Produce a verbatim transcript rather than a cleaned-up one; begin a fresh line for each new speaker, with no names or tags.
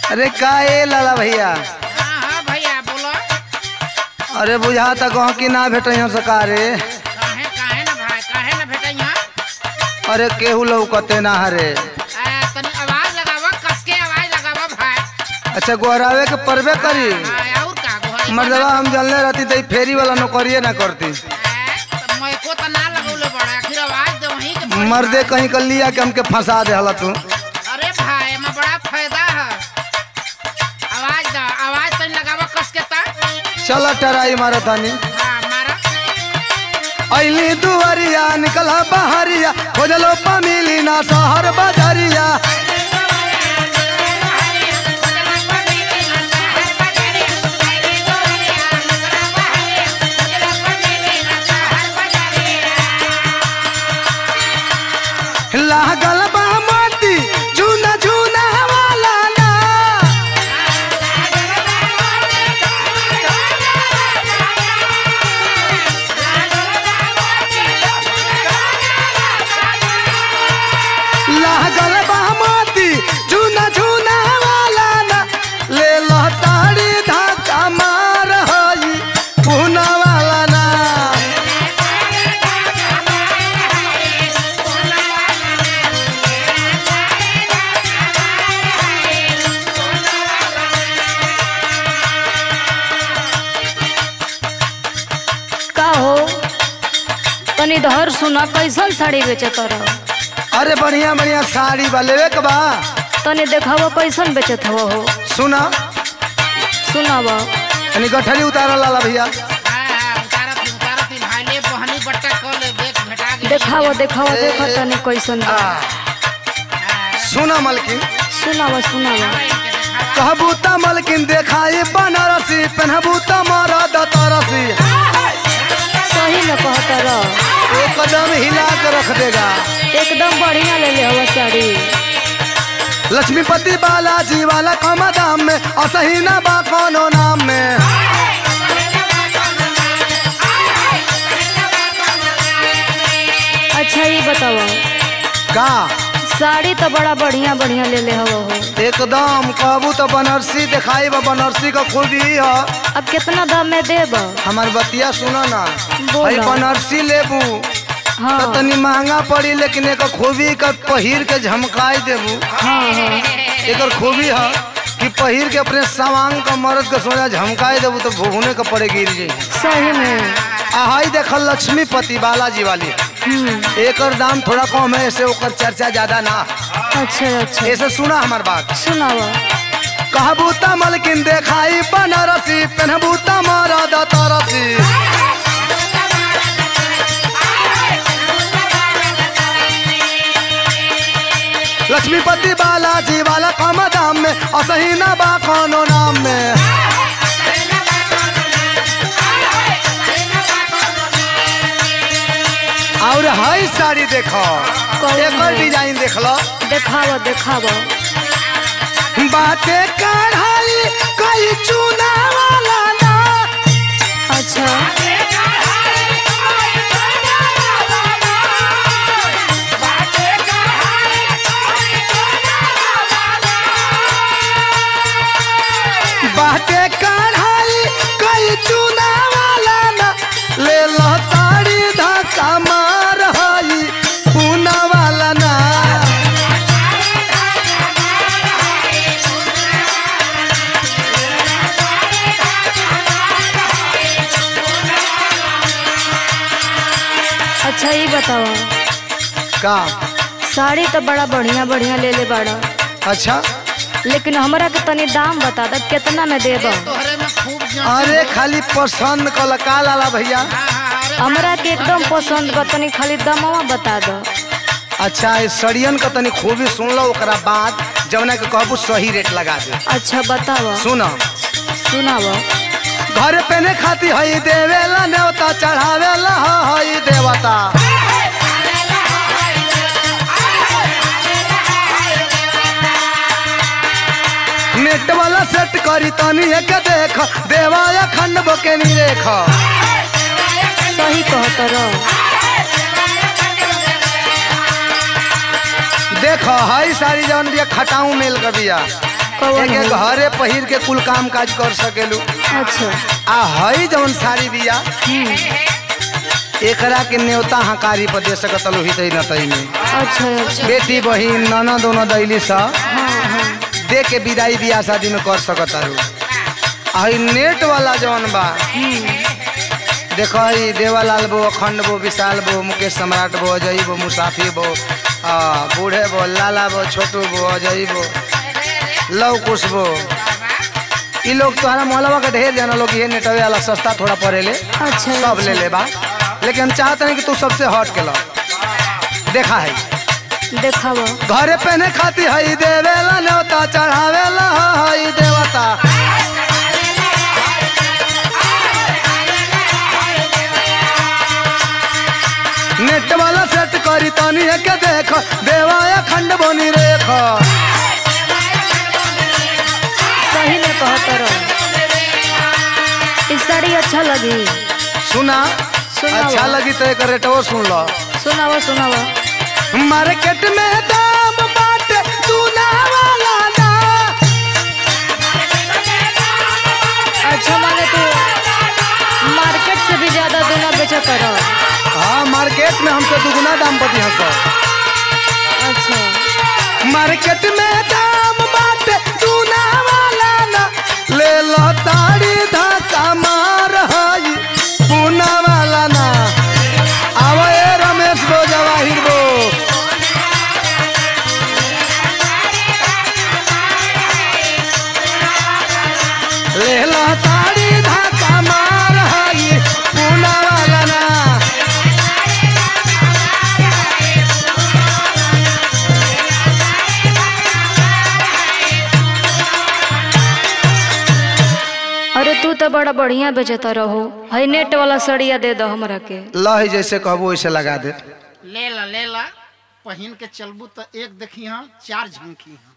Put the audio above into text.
अरे का ए लाला भैया।
हाँ हाँ भैया बोलो।
अरे बुझा तक कि ना भेटे सकारे।
काहे काहे ना भाई काहे ना भेटे यहाँ।
अरे केहू लौकते ना हरे।
तनी आवाज लगावा कस के आवाज लगावा भाई।
अच्छा गोहरावे के परबे करी।
हाँ, और का गोहरावे
मर्दवा हम जलने रहती तो फेरी वाला नौकरिए ना करती।
मैं को तो ना लगौले बड़ा आखिर आवाज दे वहीं के
मर्दे कहीं कर लिया कि हमके फंसा दे हला तू।
अरे भाई में बड़ा फायदा है। आवाज दा आवाज तनी लगावा कस के ता।
चल टराई मारा तानी।
हाँ मारा।
अली दुआरिया निकला बहरिया खोजलो पमिली ना शहर बाजारिया। लागल बा मोती झूना झूना वाला ना। लागल बा मोती झूना झूना वाला ना। ले लो ताड़ी धक्का मार होई पूना वाला ना।
का हो तनी धर सुना कैसन साड़ी बेचत रह।
अरे बढ़िया बढ़िया साड़ी बा लेवे के बा।
तनी देखाव कैसन बेचत हव हो।
सुना
सुनाव
तनी गठरी उतार लाला भैया।
हाँ हाँ उतारा थी उतारा थी भाई ले बहनी बट्टा कॉल देख भेटा गई।
देखाव देखाव देख तनी कैसन बा।
सुना मलकिन
सुनाव सुनाव
कहबू त मलकिन देखाई बनारसी पहनबू त मरद तरसी।
सही में कहत रह।
एक कदम हिला के रख देगा।
एकदम बढ़िया ले ले हवा साड़ी।
लक्ष्मीपति बालाजी वाला कम दाम में असही ना बा कोनो नाम में।
अच्छा ये बताव
का
साड़ी तो बड़ा बढ़िया बढ़िया ले ले हवा हो।
एकदम कहबू तो बनारसी दिखाई बा बनारसी का खूबी है।
अब कितना दाम में देब।
हमार बतिया सुनो ना
बोला।
भाई बनारसी लेबू
हाँ
तो तनी महंगा पड़ी लेकिन एक खूबी का पहिर के झमकाई देबू।
हाँ हाँ
एक खूबी है कि पहिर के अपने सावांग का मर्द के सोना झमकाई देबू तो भुने का पड़े गिर जाई।
सही में।
आई देखल लक्ष्मीपति बालाजी वाली एक दाम थोड़ा कम है ऐसे ओकर चर्चा ज्यादा ना।
अच्छा अच्छा
ऐसे सुना हमार बात।
सुनाव
कहबू त मलकिन देखाई बनारसी पहनबू त मरद तरसी। लक्ष्मीपति बालाजी वाला कम दाम में असही ना बा कोनो नाम में। और हाई साड़ी देखो एक डिजाइन देख लो।
देखाव देखाव
बातें कढ़ाई कई चूना वाला ना।
अच्छा
बातें कढ़ाई कई चूना वाला ना। ले लो साड़ी धक्का मार होई पूना वाला ना।
अच्छा ये बताओ
का
साड़ी तो बड़ा बढ़िया बढ़िया ले ले बड़ा।
अच्छा
लेकिन हमरा के तनी दाम बता द कितना में देब।
तोहरे में खूब जान।
अरे खाली पसंद कल का लाला भैया।
हाँ हाँ अरे
हमरा के एकदम पसंद बा तनी खाली दामवा बता दो।
अच्छा इस सड़ियन का तनी खूबी सुन लो ओकरा बाद जवना के कहबू सही रेट लगा दे।
अच्छा बताओ
सुनो
सुनाव
घर पहने खाती हई देवेला नेवता चढ़ावेला हई देवता। नेट वाला सेट करी तनी एक देख देवाया खंड बके नी देख।
सही कहत रह।
देखो हाई सारी जवन बिया खटाऊ मेल का बिया
कौन
एक
हो?
घरे पहिर के कुल काम काज कर सकेलू।
अच्छा।
आ हई जवन साड़ी बिया
हम्म,
एकरा के न्योता हकारी पर दे सकतलू ही तई न तई में।
अच्छा अच्छा।
बेटी बहिन नाना दोनों दैली सा
हाँ हाँ।
दे के विदाई बियाह शादी में कर सकतारू। हई नेट वाला जवन बा देखो हई देवालाल बो, अखंड बो, विशाल बो, मुकेश सम्राट बो, अजय बो, मुसाफी बो, आ, बूढ़े बो, लाला बो, छोटू बो, अजय बो, लव कुश बो। ई लोग तुम्हारा मोहल्ला के ढेर जाना लोग ये नेटवे वाला सस्ता थोड़ा पड़ेले
अच्छा
सब ले ले बा, लेकिन हम चाहते हैं कि तू सबसे हट के लो। देखा है
देखावा।
घरे पहने खाती हई देवेला न्योता चढ़ावेला हई देवता। नेट वाला सेट करी तनी के देख देवा खंड बनी रेख।
सही में कहता रहो। इस साड़ी अच्छा लगी।
सुना
सुनावा।
अच्छा लगी तो एक रेटो सुन लो।
सुनावा सुनावा।
मार्केट में दाम बाटे सुना वाला ना।
अच्छा माने तू मार्केट से भी ज्यादा देना बेचा करो।
हाँ मार्केट में हमसे दुगुना दाम बती है सर।
अच्छा।
मार्केट में दाम बाटे सुना वाला ना। ले लो साड़ी धक्का मार हई पूना वाला ना। आवे रमेश बो जवाहिर बो। ले लो साड़ी धक्का मार हई पूना वाला ना।
अरे तू तो बड़ा बढ़िया बेचता रहो। हई नेट वाला सड़िया दे दो हमरा के।
लही जैसे कहबो वैसे लगा दे।
ले ला ले ला पहिन के चलबू तो एक देखी हाँ चार झंकी हाँ।